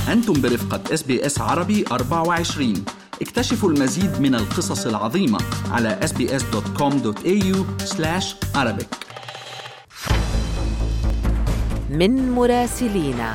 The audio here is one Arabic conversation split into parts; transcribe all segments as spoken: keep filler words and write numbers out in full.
أنتم برفقة إس بي إس عربي أربعة وعشرين. اكتشفوا المزيد من القصص العظيمة على إس بي إس دوت كوم دوت إيه يو سلاش عربيك. من مراسلينا.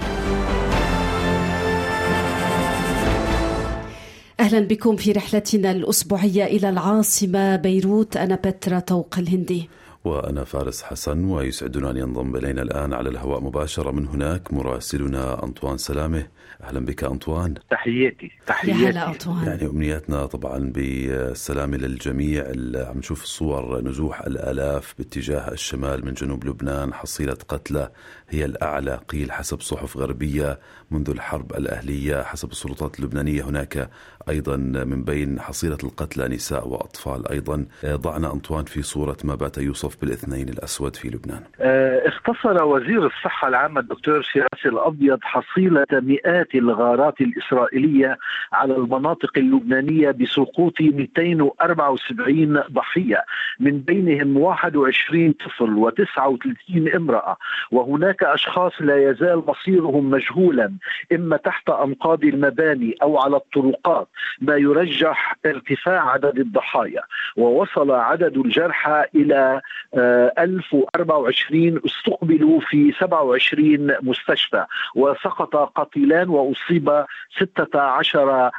أهلا بكم في رحلتنا الأسبوعية إلى العاصمة بيروت. أنا بترا طوق الهندي وأنا فارس حسن، ويسعدنا أن ينضم إلينا الآن على الهواء مباشرة من هناك مراسلنا أنطوان سلامة. أهلا بك أنطوان. تحياتي تحياتي يا هلا أنطوان. يعني أمنياتنا طبعا بالسلامة للجميع. عم نشوف الصور نزوح الآلاف باتجاه الشمال من جنوب لبنان، حصيلة قتلى هي الأعلى قيل حسب صحف غربية منذ الحرب الأهلية. حسب السلطات اللبنانية هناك أيضا من بين حصيلة القتلى نساء وأطفال أيضا. ضعنا أنطوان في صورة ما بات يوصف بالاثنين الأسود في لبنان. اختصر وزير الصحة العامة الدكتور فراس الأبيض حصيلة مئات الغارات الإسرائيلية على المناطق اللبنانية بسقوط مئتين وأربعة وسبعين ضحية، من بينهم واحد وعشرين طفل وتسعة وثلاثين امرأة، وهناك أشخاص لا يزال مصيرهم مجهولا، إما تحت أنقاض المباني أو على الطرقات، ما يرجح ارتفاع عدد الضحايا. ووصل عدد الجرحى إلى ألف وأربعة وعشرين، استقبلوا في سبعة وعشرين مستشفى، وسقط قتيلان وأصيب ستة عشر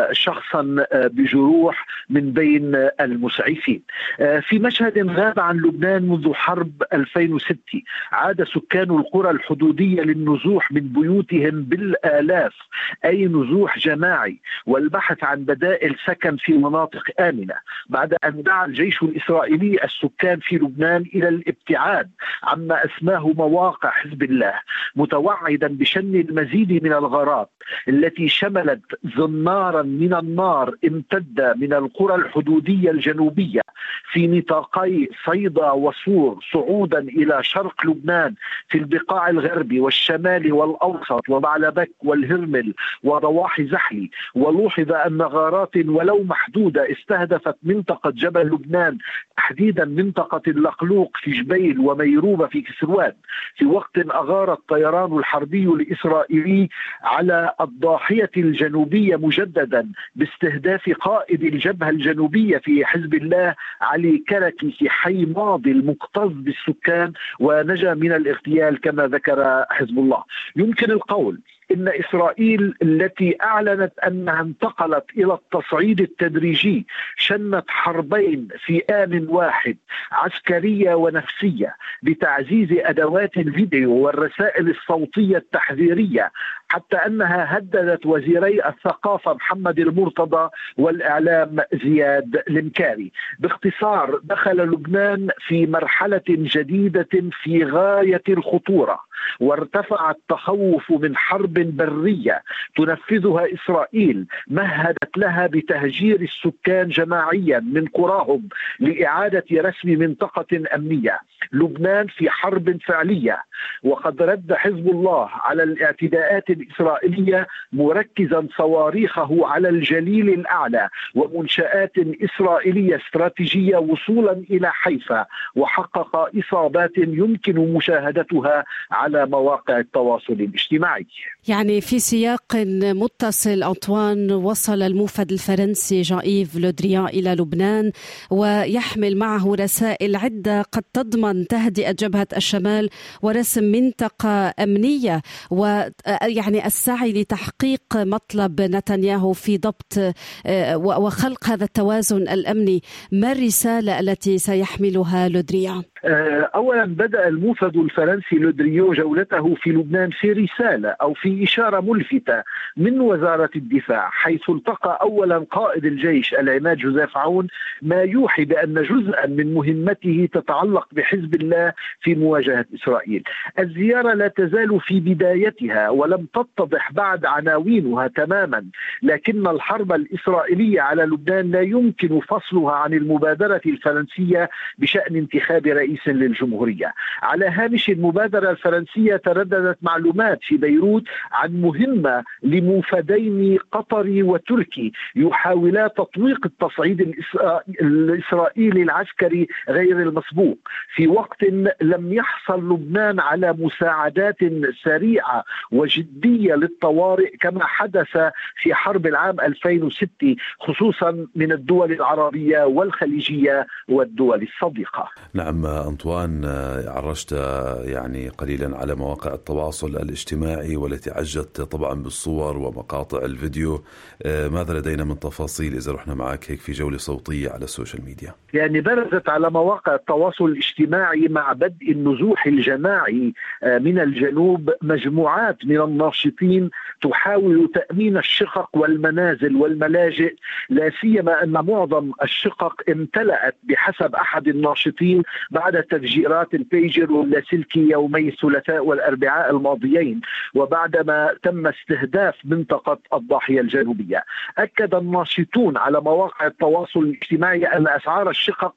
شخصا بجروح من بين المسعفين. في مشهد غاب عن لبنان منذ حرب ألفين وستة، عاد سكان القرى الحدودية للنزوح من بيوتهم بالآلاف، أي نزوح جماعي، والبحث عن بدائل سكن في مناطق آمنة، بعد أن دعا الجيش الإسرائيلي السكان في لبنان إلى الابتعاد عما أسماه مواقع حزب الله، متوعدا بشن المزيد من الغارات التي شملت زنارا من النار امتد من القرى الحدودية الجنوبية في نطاقي صيدا وصور صعودا إلى شرق لبنان في البقاع الغربي والشمالي والأوسط وبعلبك والهرمل وضواحي زحلي. ولوحظ أن غارات ولو محدودة استهدفت منطقة جبل لبنان، تحديدا منطقة اللقلوق في جبيل وميروبة في كسروان، في وقت أغار الطيران الحربي الإسرائيلي على الضاحية الجنوبية مجددا باستهداف قائد الجبهة الجنوبية في حزب الله علي كركي في حي ماضي المكتظ بالسكان، ونجا من الاغتيال كما ذكر حزب الله. يمكن القول إن إسرائيل التي أعلنت أنها انتقلت إلى التصعيد التدريجي شنت حربين في آن واحد، عسكرية ونفسية، بتعزيز أدوات الفيديو والرسائل الصوتية التحذيرية، حتى أنها هددت وزيري الثقافة محمد المرتضى والإعلام زياد المكاري. باختصار، دخل لبنان في مرحلة جديدة في غاية الخطورة، وارتفع التخوف من حرب برية تنفذها إسرائيل مهدت لها بتهجير السكان جماعيا من قراهم لإعادة رسم منطقة أمنية. لبنان في حرب فعلية، وقد رد حزب الله على الاعتداءات الإسرائيلية مركزا صواريخه على الجليل الأعلى ومنشآت إسرائيلية استراتيجية وصولا إلى حيفا، وحقق إصابات يمكن مشاهدتها على مواقع التواصل الاجتماعي. يعني في سياق متصل أنطوان، وصل الموفد الفرنسي جان إيف لو دريان إلى لبنان ويحمل معه رسائل عدة قد تضمن تهدئة جبهة الشمال ورسم منطقة أمنية، ويعني السعي لتحقيق مطلب نتنياهو في ضبط وخلق هذا التوازن الأمني. ما الرسالة التي سيحملها لو دريان؟ أولا، بدأ الموفد الفرنسي لو دريان جولته في لبنان في رسالة أو في إشارة ملفتة من وزارة الدفاع، حيث التقى أولا قائد الجيش العماد جوزيف عون، ما يوحي بأن جزءا من مهمته تتعلق بحزب الله في مواجهة إسرائيل. الزيارة لا تزال في بدايتها ولم تتضح بعد عناوينها تماما، لكن الحرب الإسرائيلية على لبنان لا يمكن فصلها عن المبادرة الفرنسية بشأن انتخاب رئيس للجمهورية. على هامش المبادرة الفرنسية الفرنسية ترددت معلومات في بيروت عن مهمة لموفدين قطري وتركي يحاولا تطويق التصعيد الإسرائيلي العسكري غير المسبوق في وقت لم يحصل لبنان على مساعدات سريعة وجدية للطوارئ كما حدث في حرب العام ألفين وستة، خصوصا من الدول العربية والخليجية والدول الصديقة. نعم أنطوان، عرجت يعني قليلا على مواقع التواصل الاجتماعي والتي عجت طبعا بالصور ومقاطع الفيديو. ماذا لدينا من تفاصيل إذا رحنا معك هيك في جولة صوتية على السوشيال ميديا؟ يعني برزت على مواقع التواصل الاجتماعي مع بدء النزوح الجماعي من الجنوب مجموعات من الناشطين تحاول تأمين الشقق والمنازل والملاجئ، لا سيما أن معظم الشقق امتلأت بحسب أحد الناشطين بعد تفجيرات البيجر واللاسلكي يومي الثلاثاء والأربعاء الماضيين، وبعدما تم استهداف منطقة الضاحية الجنوبية. أكد الناشطون على مواقع التواصل الاجتماعي أن أسعار الشقق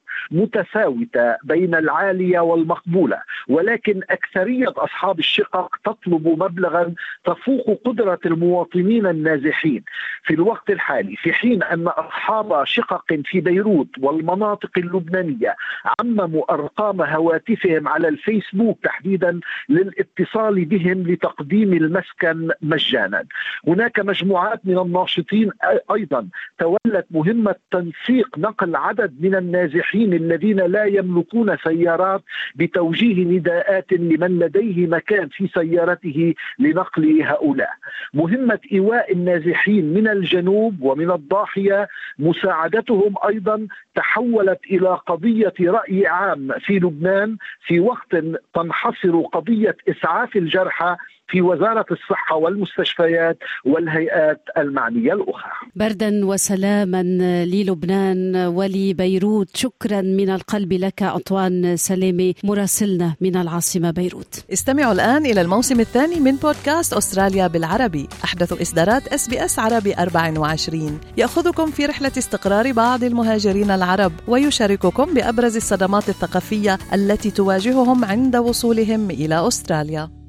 متفاوتة بين العالية والمقبولة، ولكن أكثرية أصحاب الشقق تطلب مبلغا تفوق قدرة المواطنين النازحين في الوقت الحالي، في حين أن أصحاب شقق في بيروت والمناطق اللبنانية عمموا أرقام هواتفهم على الفيسبوك تحديدا للاتصال بهم لتقديم المسكن مجانا. هناك مجموعات من الناشطين أيضا تولت مهمة تنسيق نقل عدد من النازحين الذين لا يملكون سيارات بتوجيه نداءات لمن لديه مكان في سيارته لنقل هؤلاء. مهمة إيواء النازحين من الجنوب ومن الضاحية مساعدتهم أيضا تحولت إلى قضية رأي عام في لبنان، في وقت تنحصر قضية إسعاف الجرحى في وزارة الصحة والمستشفيات والهيئات المعنية الأخرى. بردا وسلاما للبنان ولبيروت. شكرا من القلب لك أنطوان سلامة مراسلنا من العاصمة بيروت. استمعوا الآن إلى الموسم الثاني من بودكاست أستراليا بالعربي، أحدث إصدارات إس بي إس عربي أربعة وعشرين، يأخذكم في رحلة استقرار بعض المهاجرين العرب ويشارككم بأبرز الصدمات الثقافية التي تواجههم عند وصولهم إلى أستراليا.